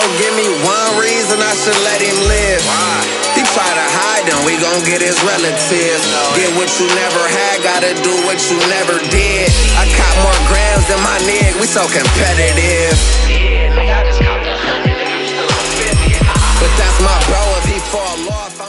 give me one reason I should let him live. He try to hide them, we gon' get his relatives. Get what you never had, gotta do what you never did. I caught more grams than my nigga, we so competitive. But that's my bro, if he fall off